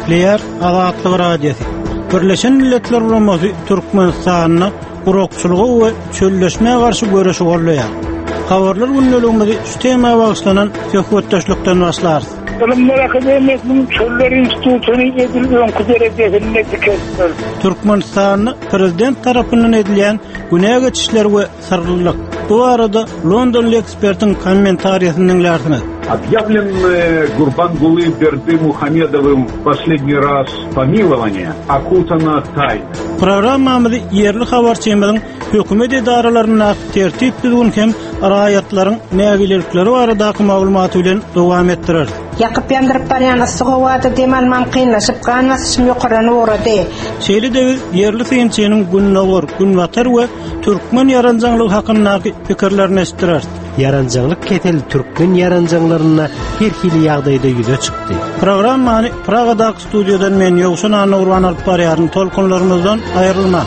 Nükleer Azatlyk Radiosu. Birleşen Milletler Uramasy Türkmenistanyny gurukçylygy we çölleşmeye garşy görüşi gorlaýar. Habarlar günneliginde şu tema bagyşlanan söhbetdeşlikden başlar. Ilimler Akademiyasının Çöller İnstitutu'nu edildiğin kuderetlerine dikkat. Türkmenistan'ı prezident tarafından edilen güneye geçişler ve sarılılık. Bu arada Londonlu ekspertin kommentariyasını dinlersiniz. Объявлен Гурбангулы Бердымухамедовым последний раз помилование окутано тайной. Programmamızı yerli habarçymyzyň hökümet idaralarına tertip düzgün hem raýatlaryň nägilikleri baradaky maglumaty bilen dowam etdirer. Yakıp yandırıp baryan ısıgıwaty demalmam kynlaşyp ganasym ýokarany ugrady. Şeýle de yerli synçynyň günnäwir, günwatar we türkmen ýaranjaňlygy hakyndaky pikirlerini esdirer. Yaranjanglyk ketel türkmen yaranjanglaryna her hili ýagdaýda ýüze çykdy. Programmany Pragadaky studiýadan men Ýogşan Anurwan alyp barýaryn tolkunlarymyzdan aýrylma.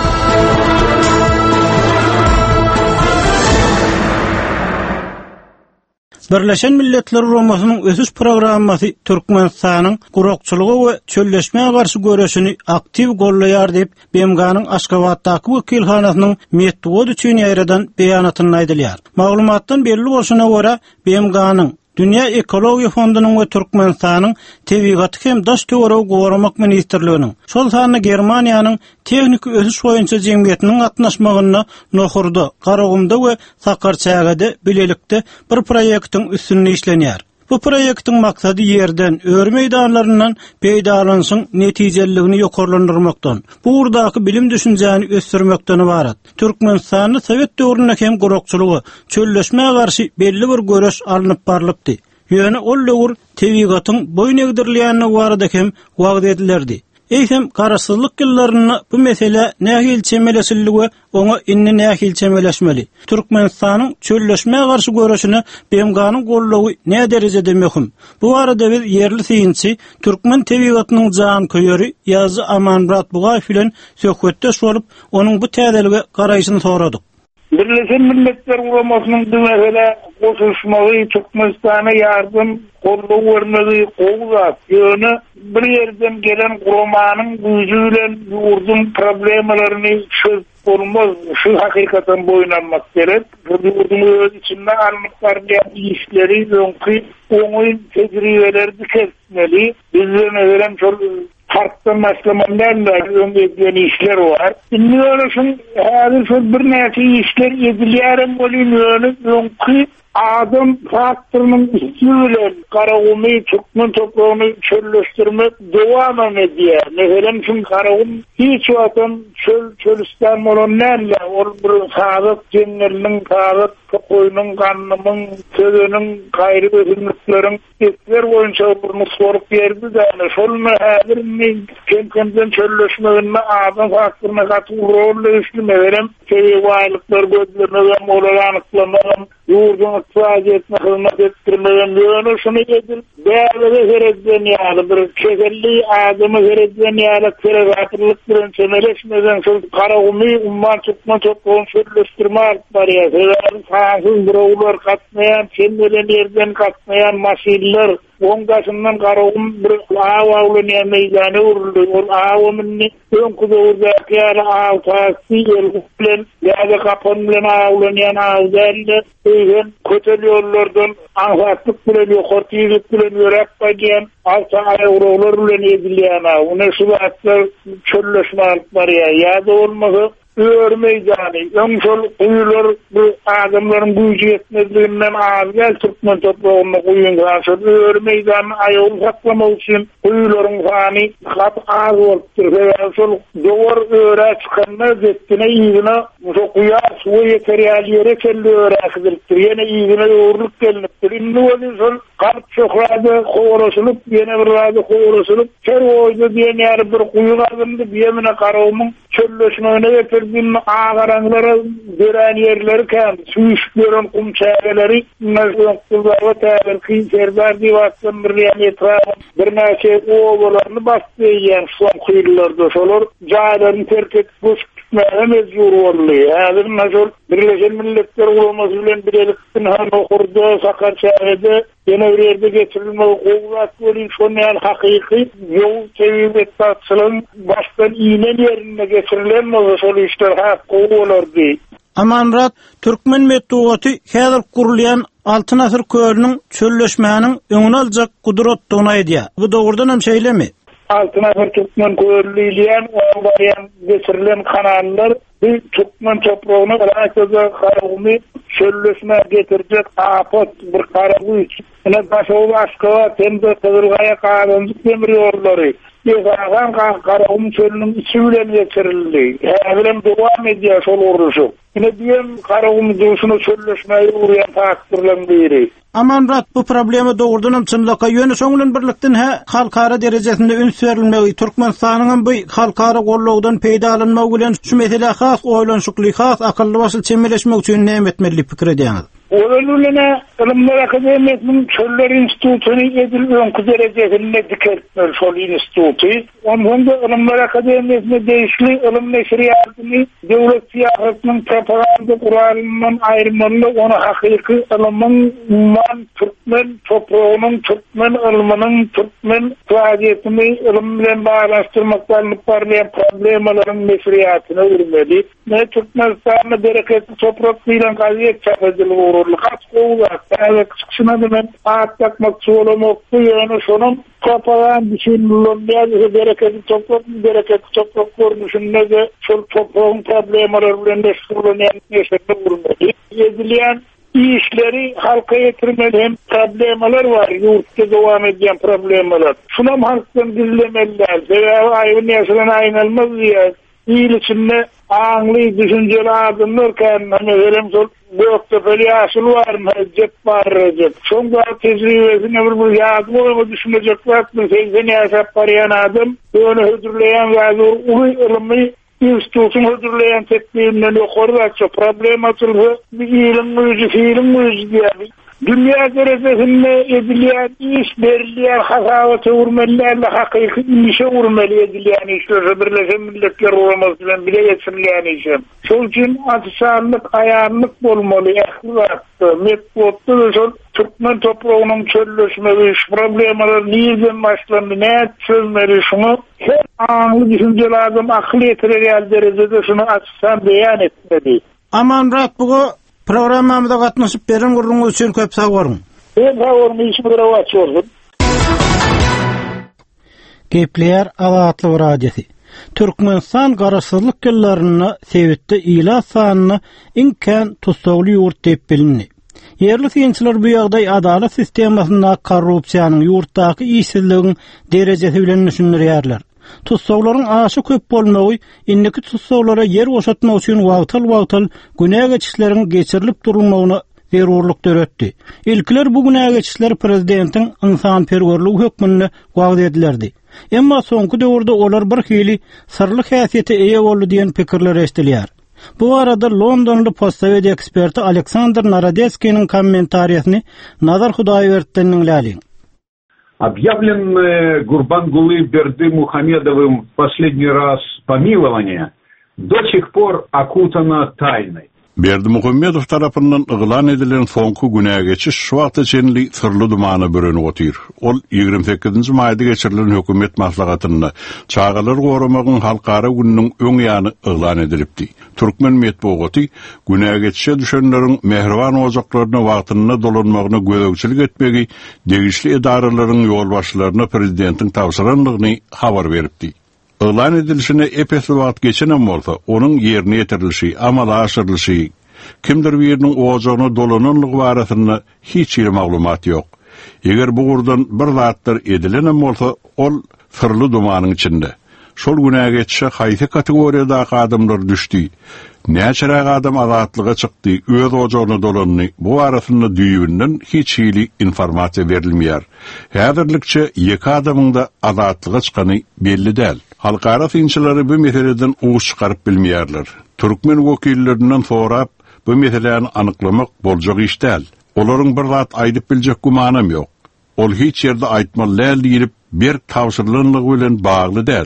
Birleşen Milletler Uramasynyn ösüş programmasy Türkmenistanyň gurukçylygy we çölleşmeye garşy görüşini aktiv gollaýar diýip BMG'nyň Aşgabatdaky wekilhanasynyň metod üçin ýaýradan beýanatyny aýdylýar. Maglumatdan belli bolşuna görä BMG'nyň Dünya Ekologiýa Fondunyň we Türkmenistanyň Tebigaty hem daş töwereg goramak ministrliginiň şol sany Germaniýanyň Tehnik ösüş boýunça jemgyýetiniň gatnaşmagyna nohurdy, Garagumda we Sakarçagada bilelikde bir proýektiň üstünde işlenýär. Bu proýektiň maksady ýerden öwür meýdanlaryndan peýdalansyn netijeligini ýokarlandyrmakdan, bu urdaky bilim düşünjäni ösdürmekden ibarat. Türkmenistanyň Sowet döwründe hem gurukçylygy, çölleşmeye garşy belli bir görüş alınıp barlypdy. Ýöne ol döwür tebigatyň boyun egdirilýänine barada hem wagt edilerdi. Eýsem garaşsyzlyk ýyllaryna bu mesele nähil çemeleşiligi oňa inni nähil çemeleşmeli. Türkmenistanyň çölleşmeye garşy görüşini BMG'nyň gollawy nä derejede möhüm. Bu arada biz yerli synçy türkmen tebigatynyň jan köýeri Ýazy Amanmurat Bugaýew bilen söhbetdeş bolup onuň bu täzelige garaýyşyny soradyk. Birleşen Milletler Uramasynın bu mesele goşuşmagy Türkmenistana ýardym gollaw bermegi gowzat. Ýöne bir ýerden gelen guramanyň güýjü bilen ýurdun problemlaryny çözüp bolmaz. Şu hakykatan boýlanmak gerek. Bu ýurdun öz içinde almak barýan işleri öňki oňuň tejribeleri kesmeli. Bizden öýlen şol farklı maslamanlarla öngörülen işler var. Dinliyorsun, hazır bir näçe işler edilýär bolýar, öňki adam faktörünün üstüne Karagumy Türkmen toprağını çölleştirmek devam edýär. Meselem şu Karagum hiç wagtdan çölüstan bolanlarla ol bir sagat jenleriniň sagat koýunyň ganynyň söýüniň gaýry öýünlikleriň etler boýunça bir sorup berdi de şol häzir men kemden çölleşmeginde adam faktyryna gatnaşyp rol üstünde teýwaýlyklar gözlerine molanyklanmadan ýurdun iqtisadiýatyna hyzmat etdirmegen ýöne şunu edil bäze gerekden ýaly bir kezelli adamy gerekden ýaly teregatlyk bilen çemeleşmeden şol Karagumy umman Türkmen toprağyn çölleşdirmek barýar. Hasyl birovlar gatnaýan, çemelen ýerden gatnaýan maşinler Ongaşından Karagum bir awawlanyň meýdany uruldy. Ol awamyny öňkü döwürde ýaly awtasy bilen ýa-da kapan bilen awlanýan awdaldy. Öýün kötel ýollardan anhatlyk bilen ýokartylyk bilen ýörep baýan alta awrawlar bilen edilýän. Ony şu wagtlar çölleşmek barýar. Ýa-da bolmasa öwür meýdany, öňşol uýlar bu adamlaryň güýji ýetmezliginden azgal Türkmen toprağyna goýun garşy öwür meýdany aýagy saklamak üçin uýlaryň sany hat az bolupdyr. Şol dowar öwre çykanda jetine ýygyna şu guýar suwy ýeterýär ýere keldi öwre akdyrdyr. Ýene ýygyna öwrük gelipdir. Indi ol şol garp çökrady howraşylyp ýene bir wagt howraşylyp çerwoýda diýen ýer bir guýy gazyndy biýemine Karagumyň çölleşmegine bin ağaranlara gören yerleri kan suyuşların kumçareleri mezunlar ve tarihi serber divasın bir bir näçe oğullarını bastırıyan son kuyularda şolor caylarını terk etmiş etmeye mecbur boldy. Hazır nasıl Birleşen Milletler Guraması bilen birlikten han okurda Sakarçay'da yine bir yerde getirilmeli kovlat böyle şonyan hakiki yol tevhid tatsılın baştan iğne yerine getirilen o işler hakkı olardı. Amanrat Türkmen metduaty häzir kurulýan 6 asır köylüniň çölleşmäniň öňüne aljak gudratdygyna edýär. Bu dogrudan hem şeýlemi? 6 asır Türkmen köylüliýän o baryan getirilen kanallar bir Türkmen toprağına bırakacak karagımı çölleşme getirecek afet bir karagı için. Yine başoğlu aşkava temde kızılgaya kağıdancık demiriyorları. Yekağın karagım çölünün içi bilen geçirildi. Hevilem devam ediyor sol oruşu. Yine diyem karagım duşunu çölleşmeyi uğrayan faktörlen biri. Amanrat bu problemi doğrudan hem çınlaka yönü soňulan birlikden halkara derejesinde üns berilmegi Türkmenistanyň bu halkara gollawdan peýda alynmagy bilen şu mesele has oýlanşykly has akylly başly çemeleşmek üçin näme etmeli pikir edýäňiz? Olanulana Ilimler Akademiyasının Çöller İnstitutunu edil önkü derejesinde dikertmeli şol institutu. Ondan da Ilimler Akademiyasında değişli ilim neşriyatını devlet siyasetinin propaganda kuralından ayrılmalı, onu hakiki ilimin Türkmen toprağının, Türkmen iliminin, Türkmen faaliyetini ilimle bağlaştırmaklarını parlayan problemlerin neşriyatına urmeli. Ne Türkmenistan'da bereketli topraklıyla gaziyet çapacılığı uğurlu. Kaç kovulak, yani kısıksına demen ağıttak maksuğulu moktu yani şunun propaganda düşünülüyor. Bereketli toprak görünüşünde de şu toprağın problemleri neşriyatına neşriyatına urmeli. Yedileyen işleri halka getirmeli hem problemler var, yurtta devam eden problemler. Şunam halktan gizlemeliler, veya ayın yaşanan aynalmaz diye. İyil içinde ağınlı düşünceli adımlar kendine verem sol Göktepeli asıl var mı? Recep var Recep. Son kadar tecrübesine bir yardım olma düşünecek vakti 80 yaşap arayan adım onu hüdürleyen ve ulu ilmi institutun hüdürleyen tekniğinden yukarıda açıyor. Problem açıldı. Bir ilim müziği, fiilim müziği diye. Dünya derecesinde edilen iş verilen hasavatı urmelilerle hakiki işe urmeli edilen işler Birleşen Milletler Guraması'ndan bile getirilen işe. Şol için atışarlık, ayarlık olmalı, ehlivattı, metbottu ve şol Türkmen toprağının çölleşmeli, iş problemleri neyden başlandı, ne çözmeli şunu her anlı düşünceli adam akıl yetirel derecede şunu atışan beyan etmeli. Amanrat bu programmamda gatnaşyp beren gurrunuz üçin köp sag bolun. İşimi açıyordum. Gepler Azatlyk radiosi. Türkmenistan garaşsyzlyk ýyllaryna sebitde ila sanyny iňken tutsaly ýurt diýip bilinýär. Yerli synçylar bu ýagdaý adalet sistemasyna korrupsiýanyň ýurtdaky işsizligiň derejesi bilen düşünýärler. Tutsaglaryň aşy köp bolmagy, indiki tutsaglara yer boşatmak üçin wagtal günä geçişleriň geçirilip durulmagyna zerurluk döretdi. Ilkiler bu günä geçişler prezidentiň insanperwerligi hökmüne wagt edilerdi. Emma soňky döwürde olar bir hili sırly häsiýete eýe boldy diýen pikirler eşdilýär. Bu arada Londonlu postawedy eksperti Aleksandr Narodetskiň kommentariýasyny Nazar Hudaýberdden dinläliň. Объявлен Гурбангулы Бердымухамедовым последний раз помилование, до сих пор окутано тайной. Berdimuhamedov tarapyndan ıglan edilen soňky günä geçiş şu wagta çenli sırly dumana börenip otyr. Ol 28-nji maýda geçirilen hökümet maslahatyny çağalar goramagyň halkara gününiň öň ýany ıglan edilipdi. Türkmen metbuaty günä geçişe düşenleriň mehriban ojaklaryna wagtyna dolanmagyna gödökçilik etmegi degişli edaralaryň ýolbaşçylaryna prezidentiň tawsyranlygyny habar beripdi. Ilan edilişine epesli wagt geçenem bolsa, onun yerine yetirilişi, amala aşırılışi, kimdir birinin oğacağına dolananlığı barasında hiç ýeri maglumat yok. Eger bu gurdan bir zatlar edilenem bolsa, ol sırlı dumanyň içinde. Şol günä geçişe haýsy kategoriýadaky adamlar düşdi. Näçerä adam azatlyga çykdy, öz oğacağına dolanny, bu arasında düýünden hiç hili informasiýa berilmeýär. Häzirlikçe ýeki adamyň da azatlyga çykany belli däl. Halkara synçylary bu meseleden uğuş çykaryp bilmeýärler. Türkmen wekillerinden sorap, bu meseleni anyklamak boljak iş däl. Olaryň bir zat aýdyp biljek gumanam ýok. Ol hiç ýerde aýtmaly diýip bir tawsyrlanlygy bilen bagly däl.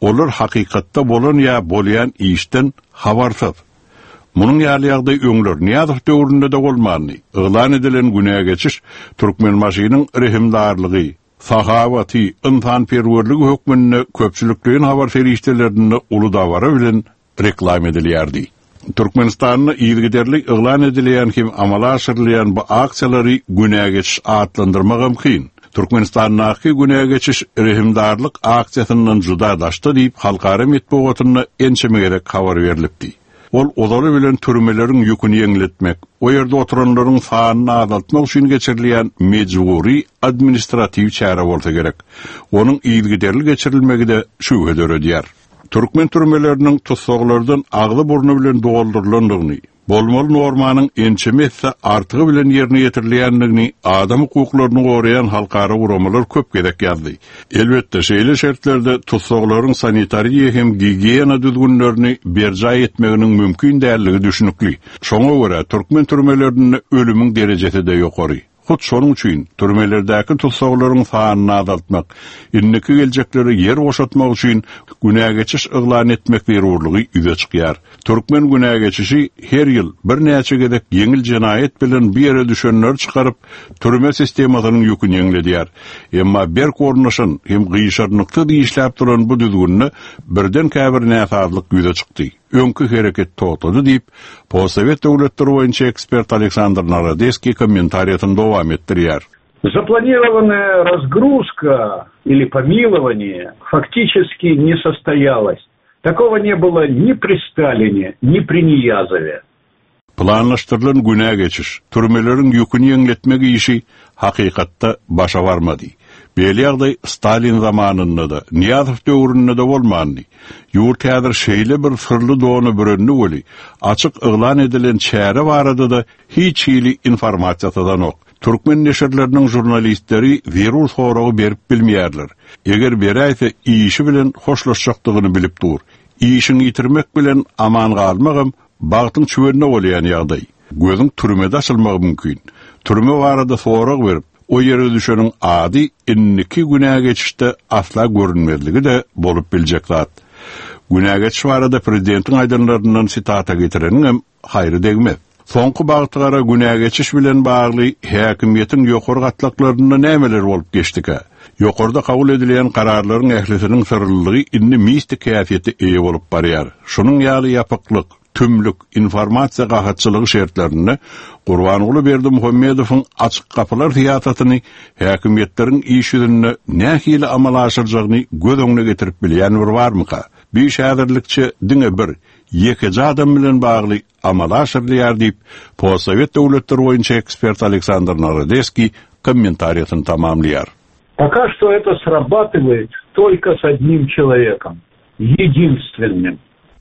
Olar hakikatta bolan ya bolyan işten habarsız. Munun ýaly öňler niýadyr döwründe de bolmany. Iglan edilen günäge geçiş Türkmenmaşynyň rehimdarlygy, sahawaty, insanperwerligi hökmünde köpçülikliğin habar feriştelerini uly dawara bilen reklam edilýärdi. Türkmenistanyň ýygyderlik iglan edilen kim amala aşyrylýan bu aksiýalary günäge geçiş atlandyrmak mümkin. Türkmenistanyň günäge geçiş rehimdarlyk aksiýasyndan juda daşdy diýip halkara metbuatyna ençeme gerek habar berilipdi. Ol olary bilen türmeleriň ýüküni ýeňletmek, o ýerde oturanlaryň sanyny azaltmak üçin geçirilýän mejburi administrativ çäre bolsa gerek. Onuň ýygyderlik geçirilmegi de şübhe döredýär. Türkmen türmeleriniň tutsaglardan agly burnu bilen doldurulýandygyny, bolmaly normanyň ençeme etse artygy bilen ýerine ýetirilýändigini, adam hukuklaryny goraýan halkara uramalar köp gerek ýazdy. Elbetde şeýle şertlerde tutsaglaryň sanitariýa hem gigiyena düzgünlerini berja etmeginiň mümkin dälligi düşünükli. Şoňa görä türkmen türmelerinde ölümüň derejesi de ýokary. Hut şonuň üçin türmelerdäki tutsaglaryň sanyny azaltmak, inneki geljekleri yer boşatmak üçin günäge geçiş iglan etmek zerurlygy ýüze çykýar. Türkmen günäge geçişi her ýyl bir näçe gedek ýeňil jenaýet bilen bir ýere düşenler çykaryp türme sistemasynyň ýüküni ýeňledýär. Emma bir gornuşyn hem gyýşarnykdy diýişläp duran bu düzgünni birden käbir näsazlyk ýüze çykdy. Öňkü hereket totlady diýip, Possovet döwletleri boýunça ekspert Aleksandr Narodeski kommentariýatyny dowam etdirýär. Запланированная разгрузка или помилование фактически не состоялось. Такого не было ни при Сталине, ни при Ниязове. Planlaşdyrılan günäge geçiş, türmeleriň ýüküni ýeňletmek işi hakykatda başa barmady. Beli ýagdaý Stalin zamanynda da, Niýazow döwründe de bolmany. Ýurt häzir şeýle bir sırly dony bürünni boli, açyk iglan edilen çäre barada da hiç hili informasiýadan ok. Türkmen neşirleriniň jurnalistleri zerur soragy berip bilmeýärler. Eger beräýse işi bilen hoşlaşjakdygyny bilip dur. İşini ýitirmek bilen aman galmagam bagtyň çüwerine bolýan ýagdaý. Gözüň türmede açylmagy mümkin. Türme barada sorag berip o ýere düşeniň ady inniki günäge geçişde asla görünmezligi de bolup biljek zat. Günäge geçiş barada prezidentiň aýdanlaryndan sitata getireniň hem haýry degmez. Soňky bagtygara günäge geçiş bilen bagly häkimiýetiň ýokary gatlaklaryna nämeler bolup geçdike? Ýokarda kabul edilen kararlaryň ählisiniň sırlylygy inni mistik käfiýeti eýe bolup barýar. Şunyň ýaly ýapyklyk, tümlük informasiýa gahatçylygy şertlerini Gurbanoğlu Berdimuhammedowyň açyk kapylar fiýatatyny häkimiýetleriň iş ýüzünde nähili amala aşyrjagyny göz öňüne getirip bilýän barmyka? Bir şäherlikçi diňe bir ýekiji adam bilen bagly amala aşyrylýar diýip Possovet döwletleri boýunça ekspert Aleksandr Narodeski kommentariýatyny tamamlaýar. Пока что это срабатывает только с одним человеком, единственным.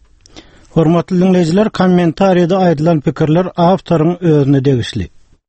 Hormatly dinleyijiler, kommentariýada aýdylan pikirler awtoryň özüne degişli.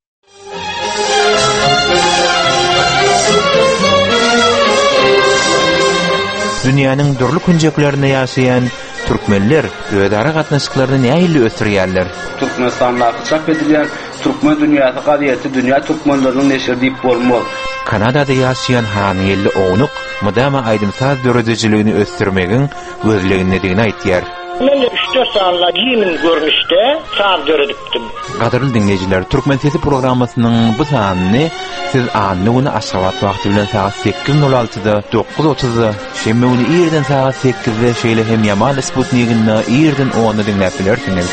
Dünýäniň durly künjeklerinde ýaşaýan türkmenler öýdara gatnaşyklaryny näýili ösürýärler. Türkmenistanda çap edilýän türkmen dünýäsi gaýety dünýä türkmenläriniň neşir diýip bolmaly. Kanadada ýaşaýan hanyýelli oňuk mudama aýdymsaz dörejeçiligini ösürmegiň gözlegindigini aýtýar. Men 3-4 saatla giyimin görnüşde saat döredipdim. Gaderli dinleyijiler, Türkmen Sesi programmasynyň bu sanyny siz anny güni aşgabat wagty bilen saat 8:06-da 9:30-da, şemme güni ýerden saat 8-de şeýle hem Yamal Sputnik'inde ýerden 10-da dinläp bilersiňiz.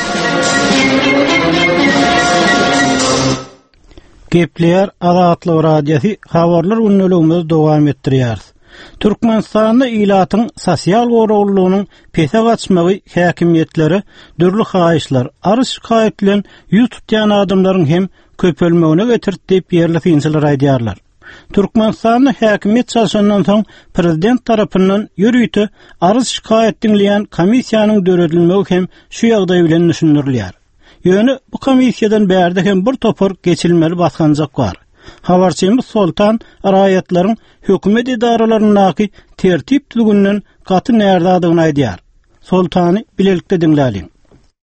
Gepleýär Azatlyk radiosy habarlar ünlüligimizi dowam etdirýär. Türkmenistanda ilatyň sosial goraglygynyň pese gaçmagy häkimiýetleri dürli haýyşlar, arys şikaýet bilen ýüz tutýan adamlaryň hem köpelmegine getirdi diýip ýerli finçiler aýdýarlar. Türkmenistanyň häkimiýet çalşandan soň prezident tarapyndan ýürüýti arys şikaýet dinleýän komissiýanyň döredilmegi hem şu ýagdaý bilen düşündirilýär. Ýöne bu komissiýadan bärde hem bir topar geçilmeli baskanjak bar. Habarçymyz Sultan raýatlaryň hökümet idaralarynyňky tertip tüzgününden gaty näderdadygyny aýdýar. Sultany bilelikde dinläliň.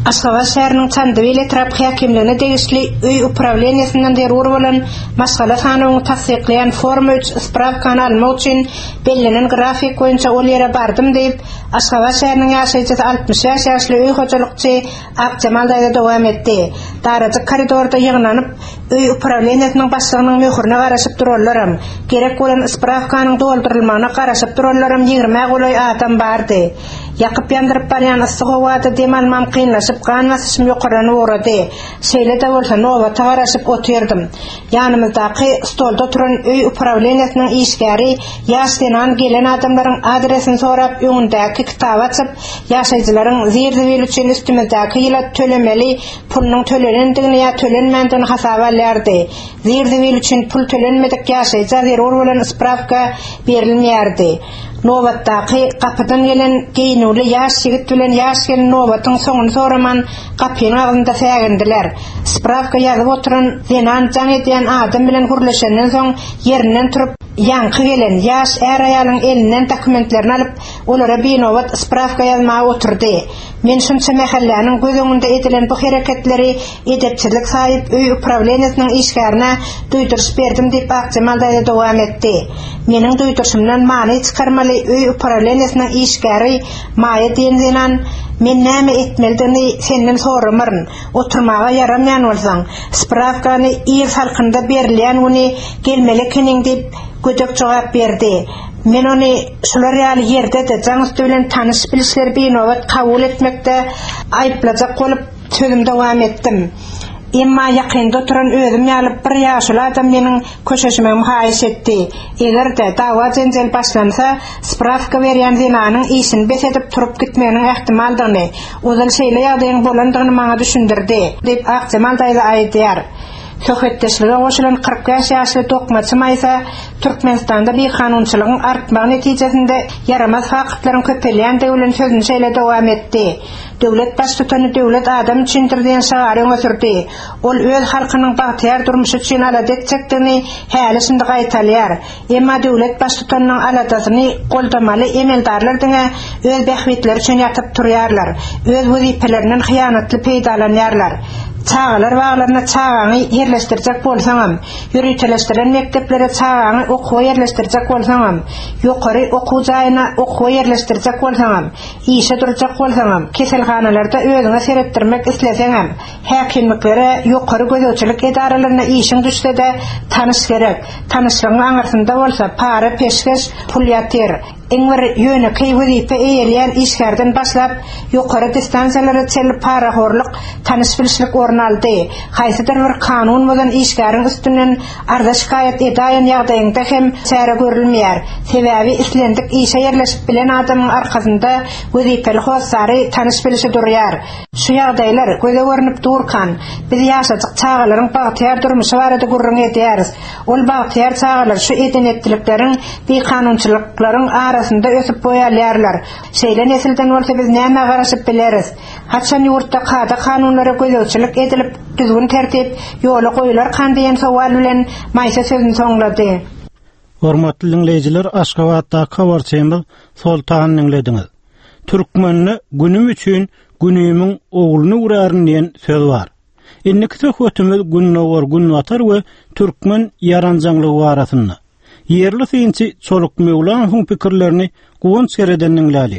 Aşgabat şäheriniň Çandabyl etrap häkimligine degişli öý upravleniýasynyň derur bolan Maşgala kanyny tasdikleýän forma 3 spravkany almak üçin bellenen grafik boýunça ol ýere bardym diýip Aşgabat şäheriniň ýaşaýjy 60 ýaşly öý hojalykçy Akjamal daýda dowam etdi. Darajy koridorda ýygnanyp öý upravleniýasynyň başlygynyň möhürine garaşyp durarlaram. Gerek bolan spravkanyň doldurylmagyna garaşyp durarlaram 20 goloy adam bardy. Yakıp yandyryp barýan yssyk howada demalmam kynlaşyp ganmasym ýokarany uğrady. Şeýle de bolsa nowata garaşyp otyrdım. Ýanymyzdaky stolda oturan öý upravleniýasynyň işgäri ýaşlanan gelen adamlaryň adresini sorap öňündäki kitap açyp ýaşaýjylaryň zirdiwil üçin üstümizdäki ýyla tölemeli pulunyň tölenendigini ýa tölenmändigini hasaba alýardy. Zirdiwil üçin pul tölenmedik ýaşaýjy zerur bolan spravka berilmeýärdi. Novatdaky kapydan gelen geýnuli ýaş ýigit bilen ýaş gelen nowatyň soňuny soraman kapynyň agynda sägendiler. Spravka ýazyp oturan zenan jaň edýän adam bilen gürleşenden soň ýerinden turup ýanky gelen ýaş er aýalyň elinden dokumentlerini alyp olara binowat spravka ýazmaga oturdy. Men şunça mähalläniň göz öňünde edilen bu hereketleri edepçilik saýyp öý upravleniýasynyň işgärine duýduruş berdim diýip Akjamal daýda dowam etdi. Meniň duýdurşymdan many çykarmaly öý upravleniýasynyň işgäri maýa diýendiňen men näme etmeldigini senden soramaryn. Oturmaga yaramyan bolsaň, spravkany ýer halkynda berilýän uny gelmeli keniň diýip gödök jogap berdi. Men ony şular ýaly ýerde de jaňsy bilen tanyş bilişler binowat kabul etmekde aýplajak bolup sözüm dowam etdim. Emma ýakynda oturan özüm ýalyp bir ýaşly adam meniň köşeşime muhaýyş etdi. Eger-de dawa jenjel başlansa, spravka berýän zinanyň işini besedip turup gitmeginiň ähtimaldygyny, ozal şeýle ýagdaýyň bolandygyny maňa düşündirdi, diýip Akjamal daýda aýdýar. Söhbetdeşlige goşulan 40 ýaşly dokmaçy maýsa Türkmenistanda bir kanunçylygyň artmagy netijesinde yaramaz hakykatlaryň köpelýän döwlet sözüni şeýle dowam etdi. Döwlet baş tutany döwlet adam üçindir diýen şagary öňürdi. Ol öz halkynyň bagtyar durmuşy üçin aladet çekdigini häli şunda gaýtalýar. Emma döwlet baş tutanyň aladasyny goldamaly emeldarlar diňe öz bähwetleri üçin ýatyp turýarlar. Öz wezifelerinden hyýanatly peýdalanýarlar. Çağalar bağlarına çağanı yerleştirecek bolsaňam, ýürüteleşdiren mekteplere çağanı okuw yerleştirecek bolsaňam, ýokary okuw jaýyna okuw yerleştirecek bolsaňam, işe durjak bolsaňam, keselhanalarda özüňe seretdirmek isleseňam, häkimliklere, ýokary gözäçilik edaralaryna işiň düşse-de tanış gerek. Tanışlygyň aňyrsynda bolsa para peşkeş pul ýatyr. Eňwer ýönekeý wezife eýelýän işgärden başlap ýokary distansiýalara çelip parahorlyk, tanış bilişlik ornaldy. Haýsydyr bir kanun bolan işgäriň üstünden arda şikaýet edýän ýagdaýynda hem çäre görülmeýär. Sebäbi islendik işe ýerleşip bilen adamyň arkasynda wezifeli hossary tanış bilişi durýar. Şu ýagdaýlar göze görünip durkan, biz ýaşajak çağalaryň bagtyar durmuşy barada gurrun edýäris. Ol bagtyar çağalar şu edenetlikleriň bir kanunçylyklaryň arasında ösüp boýalýarlar. Şeýle nesilden bolsa biz näme garaşyp bileris. Haçan ýurtda kada kanunlara gözäçilik edilip düzgün tertip ýola goýular kandaýan sowal bilen maýsa sözüni soňlady. Hormatly dinleýijiler, Aşgabatda Kawarçemil Soltan dinlediňiz. Türkmenni günüm üçin günümiň ogluny uraryn diýen söz bar. Inniki söhbetimiz günnowar günwatar we türkmen ýaranjaňlygy barasynda. Yerli synçy Çoluk Mewlanowyň pikirlerini gowunç gereden dinläliň.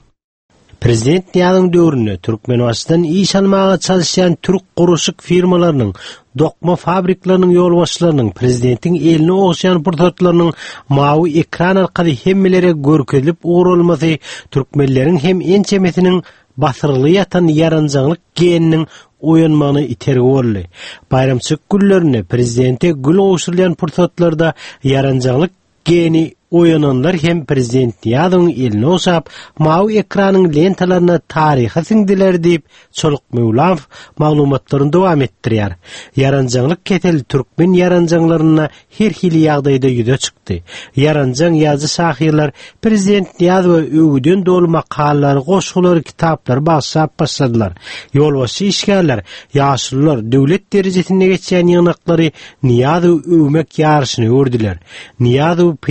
Prezident ýalyň döwründe Türkmenwastan iş almaga çalışan türk guruşyk firmalarynyň, dokma fabriklarynyň ýolbaşçylarynyň, prezidentiň eline oňşan pursatlarynyň mawy ekran arkaly hemmelere görkezilip uğralmasy türkmenleriň hem ençemesiniň basyrly ýatan ýaranjaňlyk geniniň oýanmagyny itergi boldy. Bayramçyk günlerinde prezidente gül oňşurlan pursatlarda ýaranjaňlyk geni oýananlar hem prezident ýadyň eline oşap mawy ekranyň lentalaryna taryhy siňdiler diýip Çoluk Mewlanow maglumatlaryny dowam etdirýär. Ýaranjaňlyk ketel türkmen ýaranjaňlaryna her hili ýagdaýda ýüze çykdy. Ýaranjaň ýazgy şahyrlar prezident ýazy we öwgüden dolu makallar, goşgular, kitaplar basyp başladylar. Ýolbaşçy işgärler, ýaşlylar döwlet derejesinde geçýän ýygnaklary niýazy öwmek ýarşyny ördüler. Niýazy peýgamber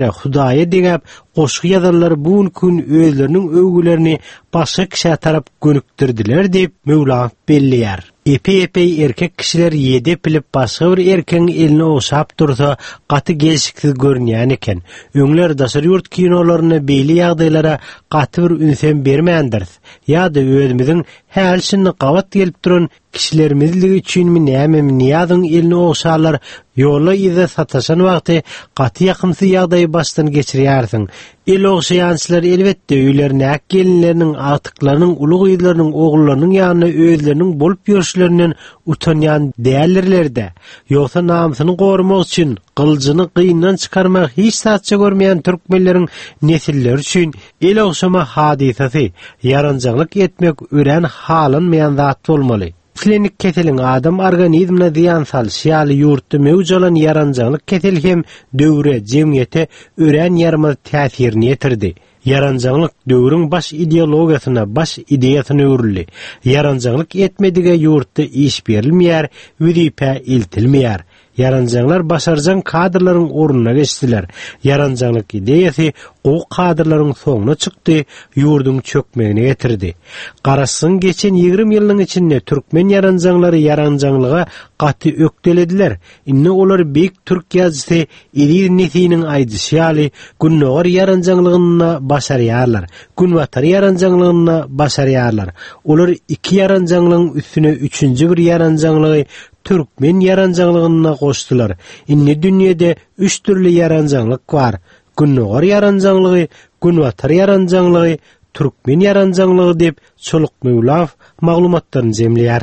ýere Hudaýa degip goşgy ýazarlar bugun gün özleriniň öwgülerini başga kişi tarap gönükdirdiler diýip Mevla belliýär. Epi erkek kişiler ýede bilip başga bir erkeň elini oşap dursa gaty gelşikli görünýän eken. Öňler daşary ýurt kinolaryny beýli ýagdaýlara gaty bir ünsem bermeýändir. Ýa-da özümiziň hälsini gabat gelip duran kişilerimizligi üçin mi näme niýazyň elini oşarlar, ýola ýa-da sataşan wagty gaty ýakymsy ýagdaýy başdan geçirýärsiň. El oşaýançylar elbetde öýlerine gelinleriniň, atyklarynyň, uly gyýlarynyň, oglarynyň ýanyna özleriniň bolup ýörüşlerinden utanýan dälirlerde. Ýoksa namysyny gorumak üçin gyljyny gyndan çykarmak hiç satça görmeýän türkmenleriň nesilleri üçin el oşama hadisasy, yaranjaglyk etmek ören halynmaýan zat bolmaly. Klinik keselin adam organizmine ziyan sal, şiali yurtda mevculan yaranjaglyk kesel hem döwre, jemgyýete ören ýarmaz täsirini ýetirdi. Yaranjaglyk döwrüň baş ideologiýasyna, baş ideýasyna öwrüldi. Yaranjaglyk etmedige yurtda iş berilmeýär, wüzipe iltilmeýär. Yaranjaglar başarjan kadrlaryň orunyna geçdiler. Yaranjaglyk ideýasy o kadrlaryň soňuna çykdy, ýurdun çökmegine getirdi. Garaşsyň geçen 20 ýylyň içinde türkmen yaranjaglary yaranjaglyga gaty ökdelediler. Inne olar beýik türk ýazgysy Edir Nesiniň aýdyşy Günnogar yaranjaglygyna başarýarlar. Günwatar yaranjaglygyna başarýarlar. Olar iki yaranjaglygyň üstüne üçünji bir yaranjaglygy türkmen yaranjaglygyna goşdylar. Inne dünýede 3 türli yaranjaglyk bar. Günnogar yaranjaglygy, günwatar yaranjaglygy, türkmen yaranjaglygy dep Çoluk Mevlaw maglumatlaryny jemleýär.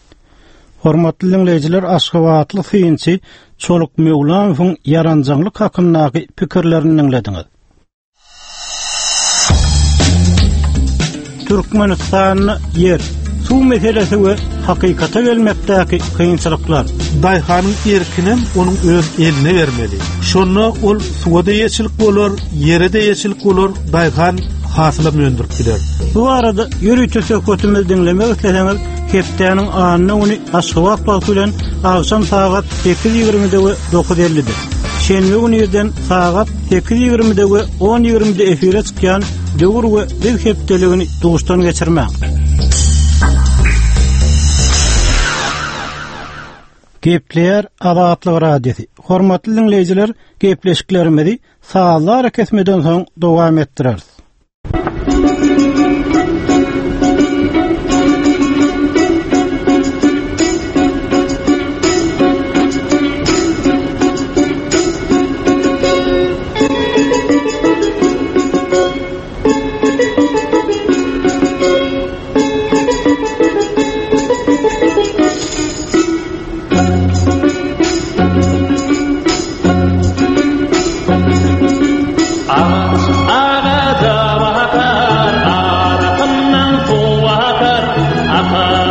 Hormatly dinleyijiler, Aşgabatly synçy Çoluk Mevlawyň yaranjaglyk hakyndaky pikirlerini dinlediňiz. Türkmenistan yer su meselesi we hakykata gelmekdäki kynçylyklar. Daýhanyň erkinem onuň öz eline bermeli. Şonu ol suwada ýeşilik bolar, ýerde ýeşilik bolar, daýhan hasyla möndürip gider. Bu arada ýürüýçi söhbetimizi dinlemek isleseňiz, hepdeniň anyny uny Aşgabat bilen agşam saat 8:20-de we 9:50-de. Şenbe günüden saat 8:20-de we 10:20-de efire çykýan döwür we bir hepdeligini duşdan geçirmek. Gepler Abatly radiosi. Hormatly dinleyijiler, gepleşiklerimizi sağlar kesmeden soň dowam etdireriz. Agada mahakar, arafından su akar, akar.